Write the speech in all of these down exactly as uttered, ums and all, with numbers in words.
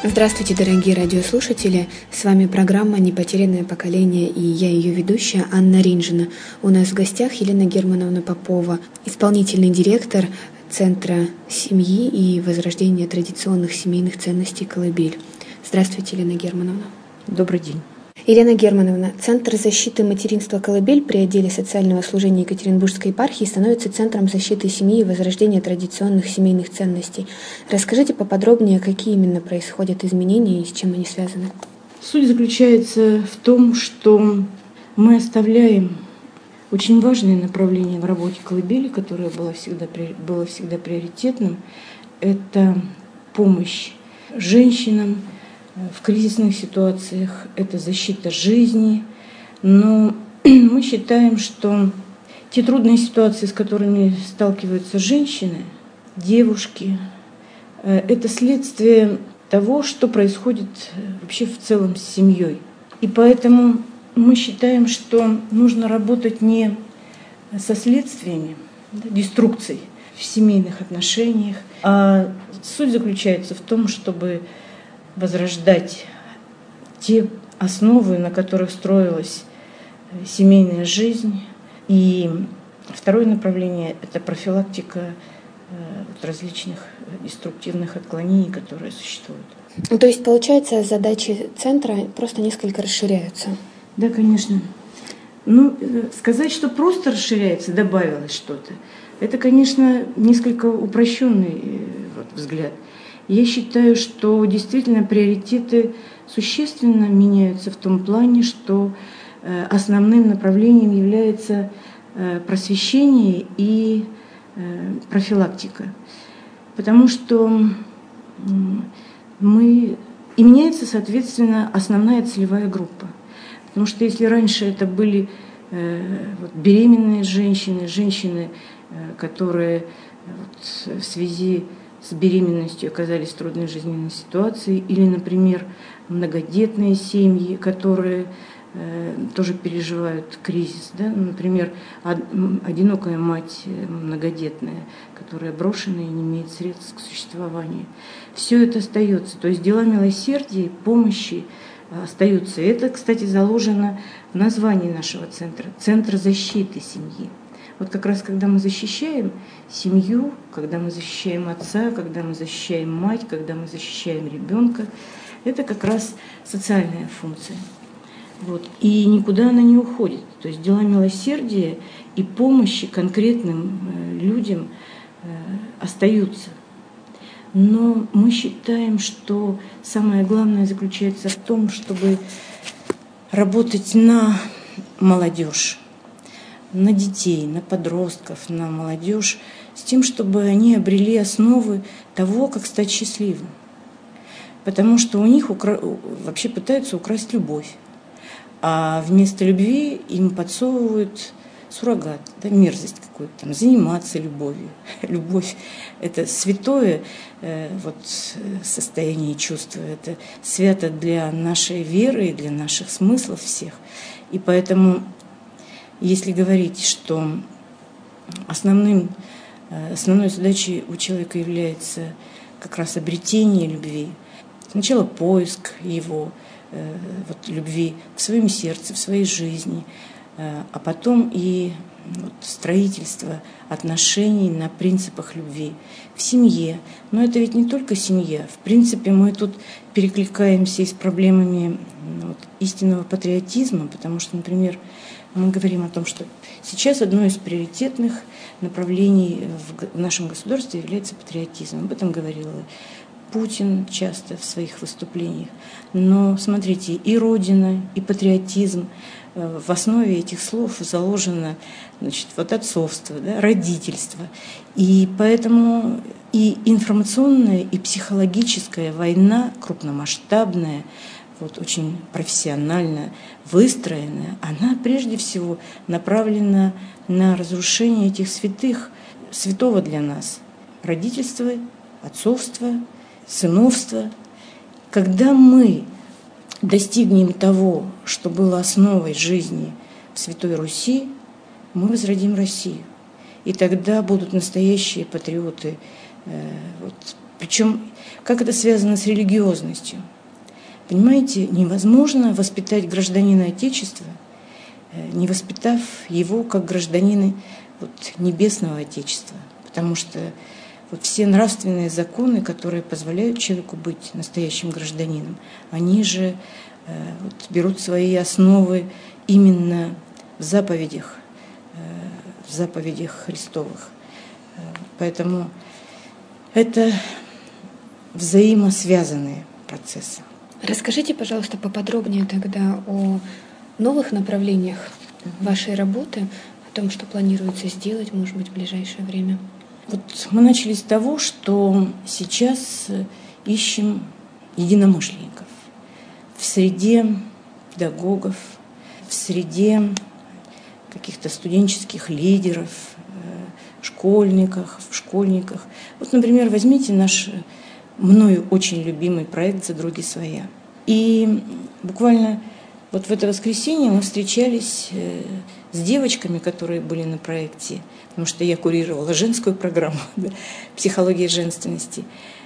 Здравствуйте, дорогие радиослушатели! С вами программа «Непотерянное поколение» и я ее ведущая Анна Ринжина. У нас в гостях Елена Германовна Попова, исполнительный директор Центра семьи и возрождения традиционных семейных ценностей «Колыбель». Здравствуйте, Елена Германовна. Добрый день. Елена Германовна, Центр защиты материнства «Колыбель» при отделе социального служения Екатеринбургской епархии становится Центром защиты семьи и возрождения традиционных семейных ценностей. Расскажите поподробнее, какие именно происходят изменения и с чем они связаны. Суть заключается в том, что мы оставляем очень важное направление в работе «Колыбели», которое было всегда, было всегда приоритетным. Это помощь женщинам в кризисных ситуациях, это защита жизни. Но мы считаем, что те трудные ситуации, с которыми сталкиваются женщины, девушки, это следствие того, что происходит вообще в целом с семьей. И поэтому мы считаем, что нужно работать не со следствиями деструкций в семейных отношениях, а суть заключается в том, чтобы возрождать те основы, на которых строилась семейная жизнь. И второе направление – это профилактика различных деструктивных отклонений, которые существуют. То есть, получается, задачи центра просто несколько расширяются? Да, конечно. Ну, сказать, что просто расширяется, добавилось что-то, это, конечно, несколько упрощенный вот, взгляд. Я считаю, что действительно приоритеты существенно меняются в том плане, что основным направлением является просвещение и профилактика. Потому что мы... И меняется, соответственно, основная целевая группа. Потому что если раньше это были вот, беременные женщины, женщины, которые вот, в связи с беременностью оказались в трудной жизненной ситуации, или, например, многодетные семьи, которые э, тоже переживают кризис. Да? Например, одинокая мать многодетная, которая брошена и не имеет средств к существованию. Все это остается. То есть дела милосердия, помощи остаются. И это, кстати, заложено в названии нашего центра – Центр защиты семьи. Вот как раз когда мы защищаем семью, когда мы защищаем отца, когда мы защищаем мать, когда мы защищаем ребенка, это как раз социальная функция. Вот. И никуда она не уходит. То есть дела милосердия и помощи конкретным людям остаются. Но мы считаем, что самое главное заключается в том, чтобы работать на молодежь, на детей, на подростков, на молодежь, с тем, чтобы они обрели основы того, как стать счастливым. Потому что у них укра... вообще пытаются украсть любовь, а вместо любви им подсовывают суррогат, да, мерзость какую-то, там, заниматься любовью. Любовь – это святое э, вот, состояние чувства, это свято для нашей веры и для наших смыслов всех. И поэтому если говорить, что основным, основной задачей у человека является как раз обретение любви, сначала поиск его вот, любви в своем сердце, в своей жизни, а потом и вот, строительство отношений на принципах любви в семье. Но это ведь не только семья. В принципе, мы тут перекликаемся и с проблемами вот, истинного патриотизма, потому что, например, мы говорим о том, что сейчас одно из приоритетных направлений в нашем государстве является патриотизм. Об этом говорил Путин часто в своих выступлениях. Но, смотрите, и Родина, и патриотизм, в основе этих слов заложено, значит, вот отцовство, да, родительство. И поэтому и информационная, и психологическая война, крупномасштабная, вот, очень профессионально выстроенная, она прежде всего направлена на разрушение этих святых, святого для нас – родительства, отцовства, сыновства. Когда мы достигнем того, что было основой жизни в Святой Руси, мы возродим Россию. И тогда будут настоящие патриоты э, вот, Причем, как это связано с религиозностью? Понимаете, невозможно воспитать гражданина Отечества, не воспитав его как гражданина вот, небесного Отечества. Потому что вот все нравственные законы, которые позволяют человеку быть настоящим гражданином, они же э, вот, берут свои основы именно в заповедях, э, в заповедях Христовых. Поэтому это взаимосвязанные процессы. Расскажите, пожалуйста, поподробнее тогда о новых направлениях вашей работы, о том, что планируется сделать, может быть, в ближайшее время. Вот мы начали с того, что сейчас ищем единомышленников в среде педагогов, в среде каких-то студенческих лидеров, школьниках, в школьниках. Вот, например, возьмите наш мною очень любимый проект «За други своя». И буквально вот в это воскресенье мы встречались с девочками, которые были на проекте, потому что я курировала женскую программу да, «Психология женственности»,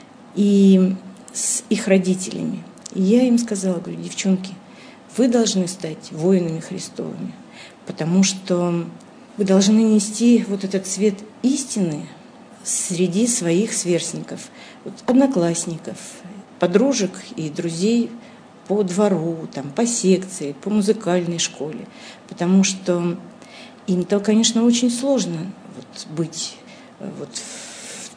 и с их родителями. И я им сказала, говорю, девчонки, вы должны стать воинами Христовыми, потому что вы должны нести вот этот свет истины среди своих сверстников, вот, одноклассников, подружек и друзей по двору, там, по секции, по музыкальной школе. Потому что им-то, конечно, очень сложно вот, быть вот, в,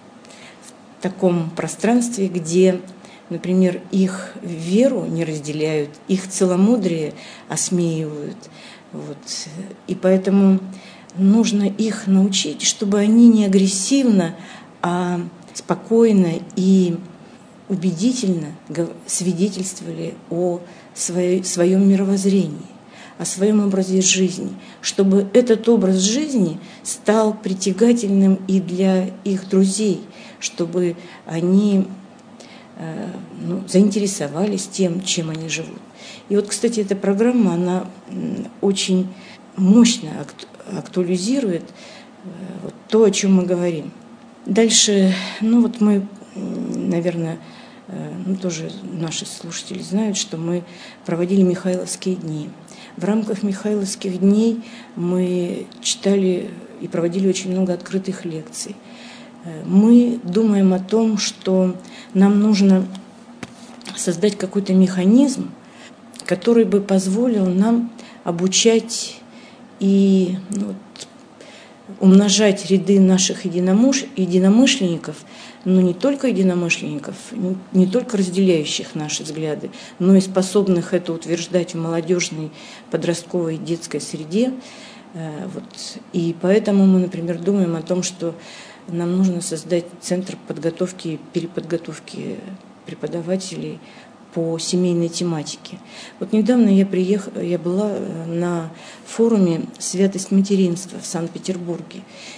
в таком пространстве, где, например, их веру не разделяют, их целомудрие осмеивают. Вот. И поэтому нужно их научить, чтобы они не агрессивно, а спокойно и убедительно свидетельствовали о своей, своем мировоззрении, о своем образе жизни, чтобы этот образ жизни стал притягательным и для их друзей, чтобы они э, ну, заинтересовались тем, чем они живут. И вот, кстати, эта программа, она очень мощно актуализирует вот то, о чем мы говорим. Дальше, ну вот мы, наверное, ну тоже наши слушатели знают, что мы проводили Михайловские дни. В рамках Михайловских дней мы читали и проводили очень много открытых лекций. Мы думаем о том, что нам нужно создать какой-то механизм, который бы позволил нам обучать и ну, вот, умножать ряды наших единомыш... единомышленников, но не только единомышленников, не, не только разделяющих наши взгляды, но и способных это утверждать в молодежной, подростковой, детской среде. Вот. И поэтому мы, например, думаем о том, что нам нужно создать центр подготовки и переподготовки преподавателей по семейной тематике. Вот недавно я приехала, я была на форуме «Святость материнства» в Санкт-Петербурге.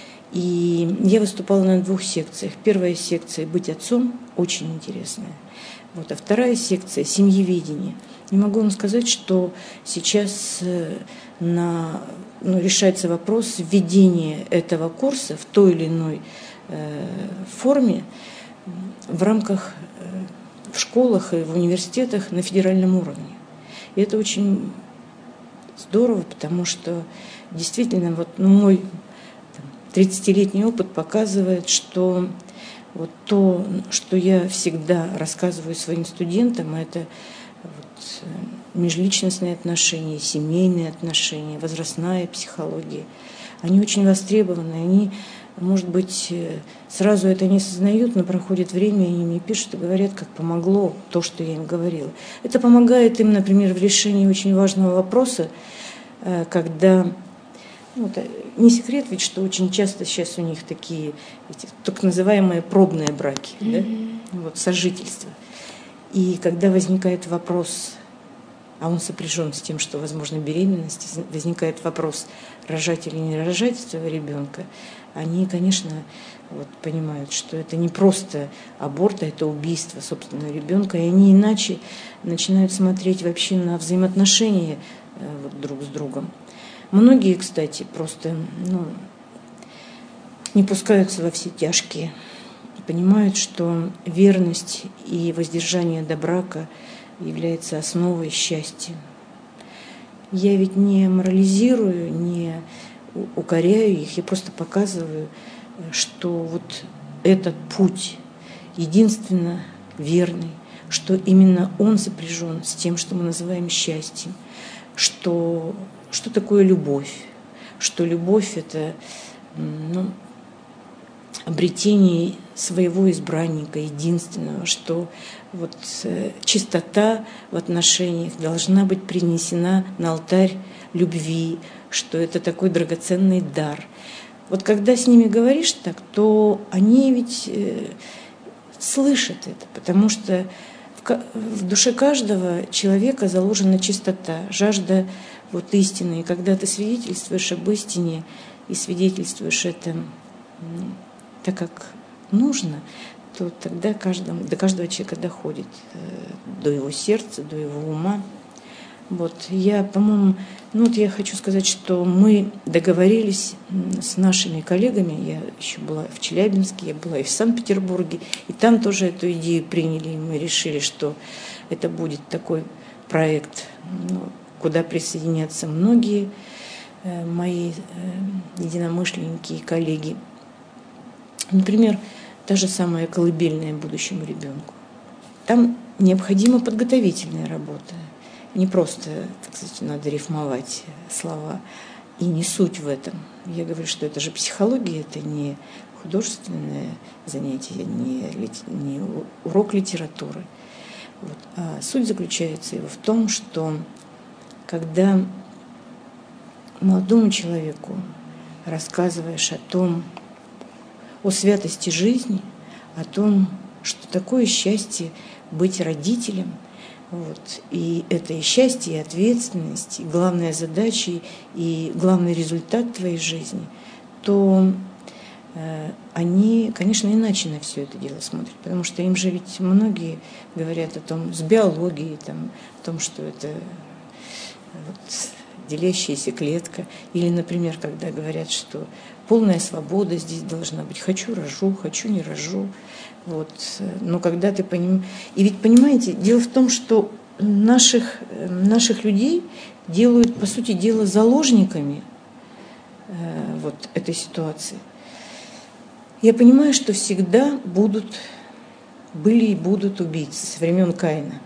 И я выступала на двух секциях. Первая секция «Быть отцом» очень интересная. Вот, а вторая секция «Семьеведение». Не могу вам сказать, что сейчас на, ну, решается вопрос введения этого курса в той или иной э, форме в рамках в школах и в университетах на федеральном уровне. И это очень здорово, потому что действительно вот, ну, мой там, тридцатилетний опыт показывает, что вот то, что я всегда рассказываю своим студентам, это вот, межличностные отношения, семейные отношения, возрастная психология. Они очень востребованы, они, может быть, сразу это не осознают, но проходит время, и они мне пишут и говорят, как помогло то, что я им говорила. Это помогает им, например, в решении очень важного вопроса, когда, ну, не секрет ведь, что очень часто сейчас у них такие эти, так называемые пробные браки, mm-hmm. да? Вот, сожительство. И когда возникает вопрос, а он сопряжен с тем, что, возможно, беременность, возникает вопрос, рожать или не рожать этого ребенка, они, конечно, вот, понимают, что это не просто аборт, а это убийство собственного ребенка, и они иначе начинают смотреть вообще на взаимоотношения вот, друг с другом. Многие, кстати, просто ну, не пускаются во все тяжкие, понимают, что верность и воздержание до брака является основой счастья. Я ведь не морализирую, не укоряю их, я просто показываю, что вот этот путь единственно верный, что именно он сопряжен с тем, что мы называем счастьем, что, что такое любовь, что любовь – это ну, обретение своего избранника, единственного, что вот э, чистота в отношениях должна быть принесена на алтарь любви, что это такой драгоценный дар. Вот когда с ними говоришь так, то они ведь э, слышат это, потому что в, в душе каждого человека заложена чистота, жажда вот истины. И когда ты свидетельствуешь об истине и свидетельствуешь это ну, так, как нужно, то тогда каждому, до каждого человека доходит, э, до его сердца, до его ума. Вот, я, по-моему, ну вот я хочу сказать, что мы договорились с нашими коллегами, я еще была в Челябинске, я была и в Санкт-Петербурге, и там тоже эту идею приняли, и мы решили, что это будет такой проект, ну, куда присоединятся многие э, мои э, единомышленники и коллеги. Например, та же самая колыбельная будущему ребенку. Там необходима подготовительная работа. Не просто, так сказать, надо рифмовать слова, и не суть в этом. Я говорю, что это же психология, это не художественное занятие, не, не урок литературы. Вот. А суть заключается в том, что когда молодому человеку рассказываешь о том, о святости жизни, о том, что такое счастье быть родителем, вот, и это и счастье, и ответственность, и главная задача, и главный результат твоей жизни, то э, они, конечно, иначе на все это дело смотрят, потому что им же ведь многие говорят о том, с биологией, там, о том, что это вот, делящаяся клетка, или, например, когда говорят, что полная свобода здесь должна быть, хочу рожу, хочу не рожу. Вот. Но когда ты понимаешь... И ведь, понимаете, дело в том, что наших, наших людей делают, по сути дела, заложниками э, вот этой ситуации. Я понимаю, что всегда будут, были и будут убийцы со времен Каина.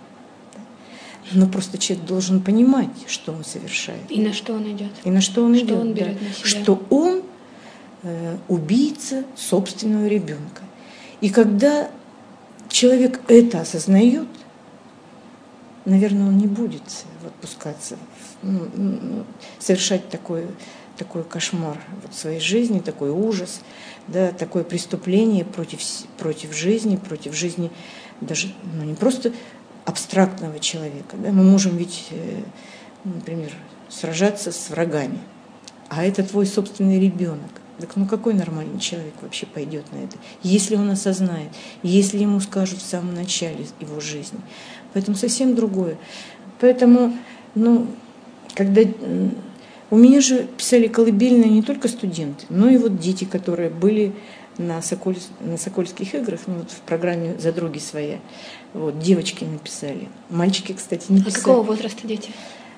Но просто человек должен понимать, что он совершает. И на что он идет. И на что он что идет. Он берет да. на себя. Что он э, убийца собственного ребенка. И когда человек это осознает, наверное, он не будет вот, пускаться, ну, ну, совершать такой, такой кошмар вот, в своей жизни, такой ужас, да, такое преступление против, против жизни, против жизни даже ну, не просто абстрактного человека. Да. Мы можем ведь, например, сражаться с врагами, а это твой собственный ребенок. Так ну какой нормальный человек вообще пойдет на это, если он осознает, если ему скажут в самом начале его жизни. Поэтому совсем другое. Поэтому, ну, когда... У меня же писали колыбельные не только студенты, но и вот дети, которые были на, Соколь... на Сокольских играх, ну, вот в программе «Задруги своя». Вот, девочки написали. Мальчики, кстати, не писали. А какого возраста дети?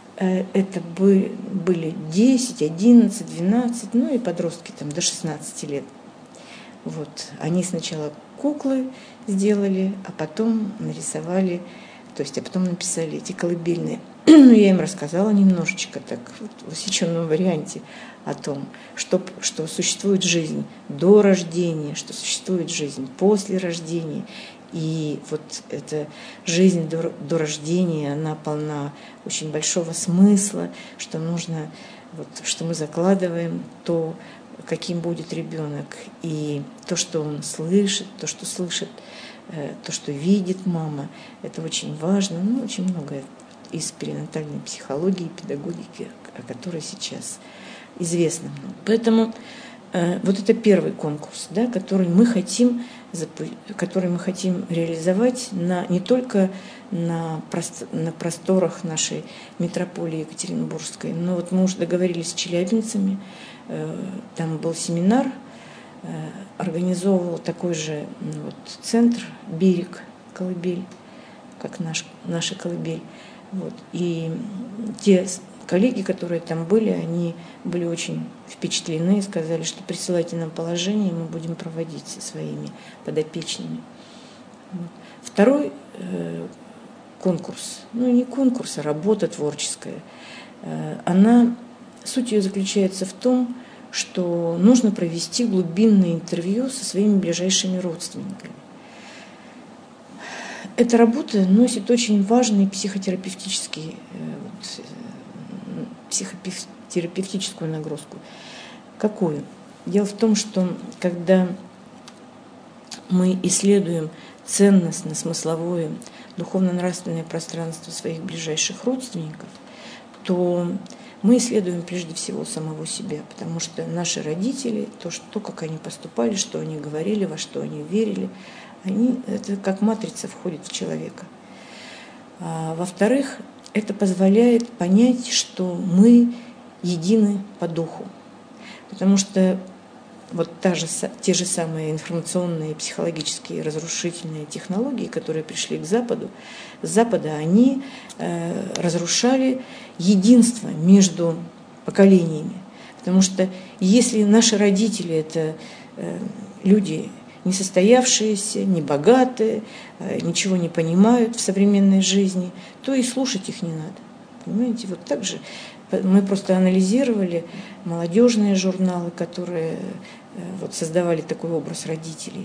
Это были десять, одиннадцать, двенадцать, ну и подростки там до шестнадцати лет. Вот. Они сначала куклы сделали, а потом нарисовали, то есть, а потом написали эти колыбельные. Ну, я им рассказала немножечко так, вот, в усеченном варианте о том, что, что существует жизнь до рождения, что существует жизнь после рождения. И вот эта жизнь до, до рождения, она полна очень большого смысла, что нужно, вот, что мы закладываем то, каким будет ребенок, и то, что он слышит, то, что слышит, то, что видит мама, это очень важно, ну, очень многое из перинатальной психологии, педагогики, о которой сейчас известно много. Поэтому э, вот это первый конкурс, да, который мы хотим который мы хотим реализовать на, не только на, прост, на просторах нашей метрополии Екатеринбургской, но вот мы уже договорились с челябинцами, э, там был семинар организовывал такой же вот, центр «Берег», колыбель, как наш, наша колыбель. Вот. И те коллеги, которые там были, они были очень впечатлены и сказали, что присылайте нам положение, мы будем проводить со своими подопечными. Вот. Второй э, конкурс, ну не конкурс, а работа творческая, э, она, суть ее заключается в том, что нужно провести глубинное интервью со своими ближайшими родственниками. Эта работа носит очень важный психотерапевтический, вот, психотерапевтическую нагрузку. Какую? Дело в том, что когда мы исследуем ценностно-смысловое, духовно-нравственное пространство своих ближайших родственников, то мы исследуем прежде всего самого себя, потому что наши родители, то, что, как они поступали, что они говорили, во что они верили, они, это как матрица входит в человека. А, во-вторых, это позволяет понять, что мы едины по духу. Потому что вот та же, те же самые информационные, психологические, разрушительные технологии, которые пришли к Западу, с Запада они э, разрушали единство между поколениями. Потому что если наши родители – это э, люди несостоявшиеся, небогатые, э, ничего не понимают в современной жизни, то и слушать их не надо. Понимаете, вот так же мы просто анализировали молодежные журналы, которые вот, создавали такой образ родителей.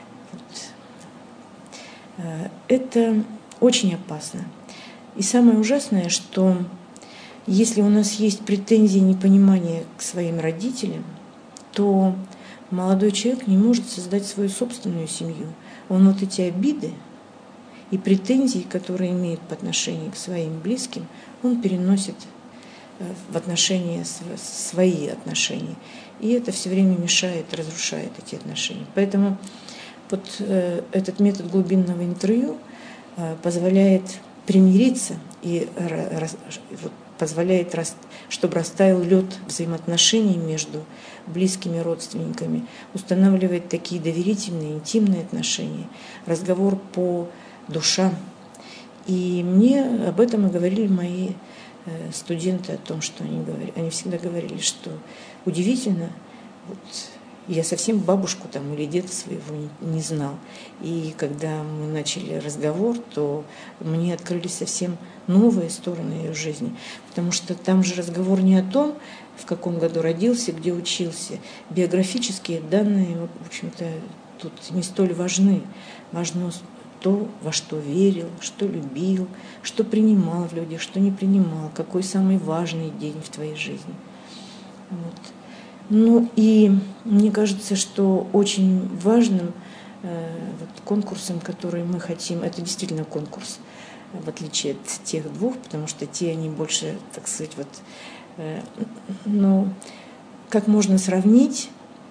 Вот. Это очень опасно. И самое ужасное, что если у нас есть претензии, непонимание к своим родителям, то молодой человек не может создать свою собственную семью. Он вот эти обиды и претензии, которые имеет по отношению к своим близким, он переносит в отношения, свои отношения. И это все время мешает, разрушает эти отношения. Поэтому вот э, этот метод глубинного интервью э, позволяет примириться и раз, вот, позволяет, раз, чтобы растаял лед взаимоотношений между близкими родственниками, устанавливает такие доверительные, интимные отношения, разговор по душам. И мне об этом и говорили мои студенты, о том, что они говорили. Они всегда говорили, что удивительно, вот, я совсем бабушку там или деда своего не, не знал. И когда мы начали разговор, то мне открылись совсем новые стороны ее жизни. Потому что там же разговор не о том, в каком году родился, где учился. Биографические данные, в общем-то, тут не столь важны. Важно то, во что верил, что любил, что принимал в людях, что не принимал, какой самый важный день в твоей жизни. Вот. Ну и мне кажется, что очень важным э, вот, конкурсом, который мы хотим, это действительно конкурс, в отличие от тех двух, потому что те, они больше, так сказать, вот, э, ну, как можно сравнить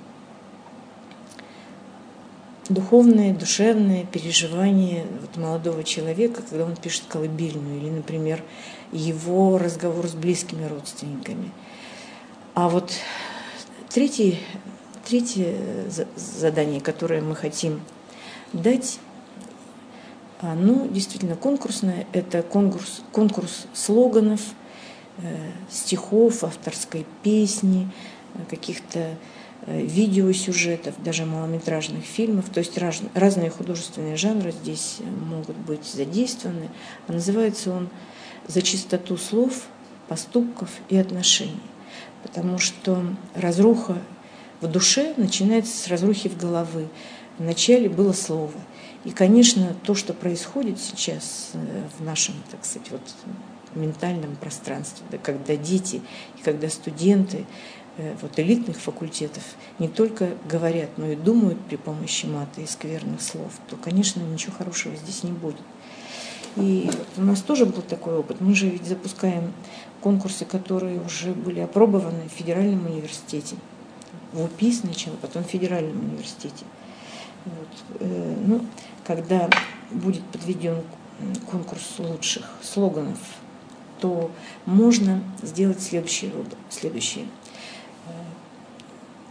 духовное, душевное переживание вот молодого человека, когда он пишет колыбельную, или, например, его разговор с близкими родственниками. А вот третье, третье задание, которое мы хотим дать, оно действительно конкурсное. Это конкурс, конкурс слоганов, стихов, авторской песни, каких-то видеосюжетов, даже малометражных фильмов. То есть раз, разные художественные жанры здесь могут быть задействованы. А называется он «За чистоту слов, поступков и отношений». Потому что разруха в душе начинается с разрухи в головы. Вначале было слово. И, конечно, то, что происходит сейчас в нашем, так сказать, вот, ментальном пространстве, да, когда дети и когда студенты вот, элитных факультетов не только говорят, но и думают при помощи мата и скверных слов, то, конечно, ничего хорошего здесь не будет. И у нас тоже был такой опыт. Мы же ведь запускаем конкурсы, которые уже были опробованы в федеральном университете. В УПИ сначала, потом в федеральном университете. Вот. Ну, когда будет подведен конкурс лучших слоганов, то можно сделать следующее. следующее.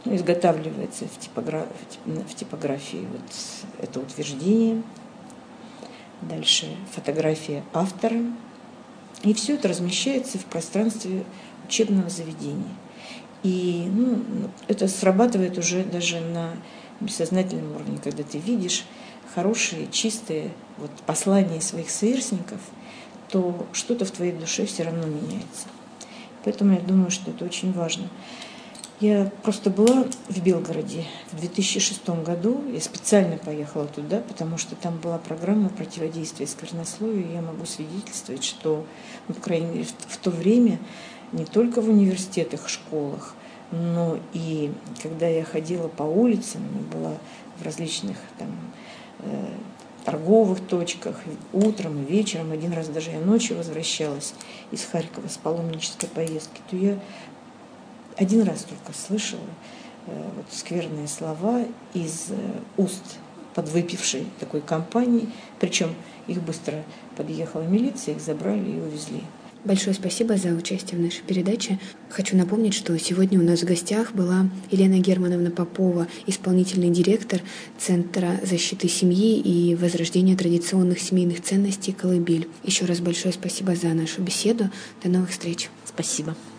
Ну, изготавливается в, типогра... в типографии вот это утверждение, дальше фотография автора, и все это размещается в пространстве учебного заведения. И ну, это срабатывает уже даже на бессознательном уровне, когда ты видишь хорошие, чистые вот, послания своих сверстников, то что-то в твоей душе все равно меняется. Поэтому я думаю, что это очень важно. Я просто была в Белгороде в две тысячи шестом году. Я специально поехала туда, потому что там была программа противодействия сквернословию. И я могу свидетельствовать, что, ну, по крайней мере, в, в то время не только в университетах, школах, но и когда я ходила по улицам, была в различных там, э, торговых точках, утром и вечером, один раз даже я ночью возвращалась из Харькова с паломнической поездки, то я один раз только слышала э, вот, скверные слова из э, уст подвыпившей такой компании, причем их быстро подъехала милиция, их забрали и увезли. Большое спасибо за участие в нашей передаче. Хочу напомнить, что сегодня у нас в гостях была Елена Германовна Попова, исполнительный директор Центра защиты семьи и возрождения традиционных семейных ценностей «Колыбель». Еще раз большое спасибо за нашу беседу. До новых встреч. Спасибо.